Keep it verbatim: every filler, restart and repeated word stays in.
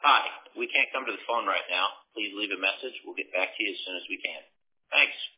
Hi, we can't come to the phone right now. Please leave a message. We'll get back to you as soon as we can. Thanks.